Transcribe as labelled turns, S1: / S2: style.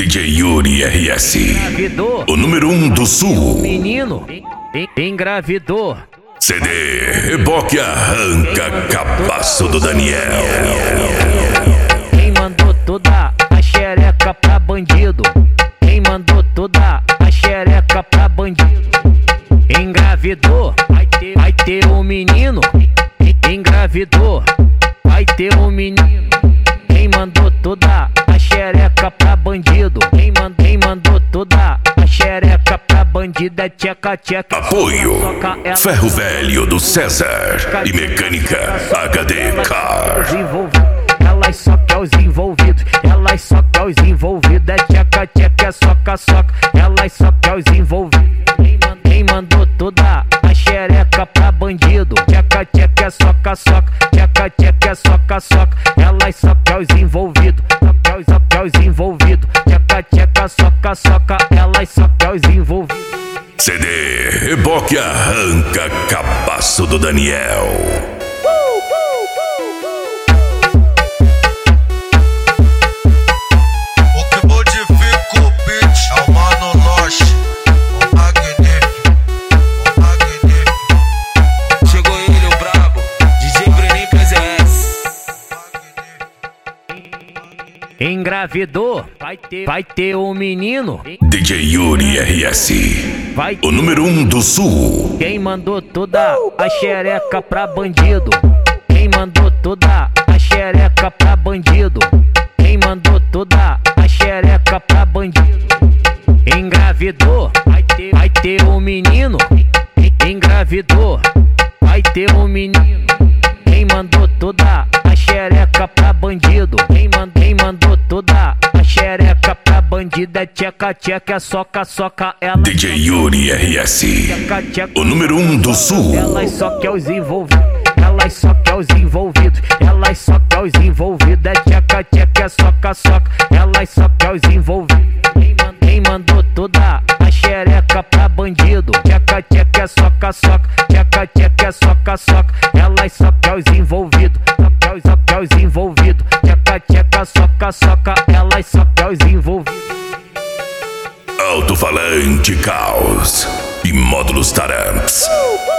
S1: DJ Yuri RS,
S2: Engravidou.
S1: o número 1 do sul.
S2: Menino engravidou.
S1: CD Reboque Arranca Cabaço do Daniel.
S2: Quem mandou toda a xereca pra bandido? Quem mandou toda a xereca pra bandido? Engravidou, vai ter um menino. Engravidou, vai ter um menino. Quem mandou toda a xereca pra bandido? Quem mandou toda a xereca pra bandido é tcheca tcheca.
S1: Apoio Ferro Velho do César e Mecânica HD Car.
S2: Elas só quer os envolvidos, elas só quer os envolvidos. É tcheca tcheca, é soca soca, elas só quer os envolvidos. Quem mandou toda a xereca pra bandido? Tcheca tcheca, é soca soca, tcheca tcheca, é soca soca, elas só quer os envolvidos, só quer os envolvidos. Tcheca tcheca, soca soca, elas só quer os envolvidos.
S1: CD Reboque Arranca Cabaço do Daniel.
S3: O que modifica o beat é o Mano Loche, o magnífico, o magnífico.
S4: Chegou ele, o brabo, DJ Breninho PZS.
S2: Engravidou, vai ter um menino.
S1: DJ Yuri RS,
S2: Vai
S1: o número 1 do sul.
S2: Quem mandou toda a xereca pra bandido? Quem mandou toda a xereca pra bandido? Quem mandou toda a xereca pra bandido? Engravidou, vai ter um menino. Engravidou, vai ter um menino. Quem mandou toda a xereca pra bandido? Quem mandou toda a xereca pra bandido é tcheca tcheca, é soca soca, ela
S1: DJ Yuri RS,
S2: tcheca tcheca.
S1: o número 1 do sul.
S2: Elas só quer os envolvidos, elas só quer os envolvidos, elas só quer os envolvidos. É tcheca tcheca, é soca soca, elas só quer os envolvidos. Quem mandou toda a xereca pra bandido? Tcheca tcheca, é soca soca, tcheca tcheca, é soca soca, elas só quer os envolvidos, só quer os envolvidos. Tcheca tcheca, soca soca, elas só quer os envolvidos.
S1: Alto-falante Caos e módulos Taramps.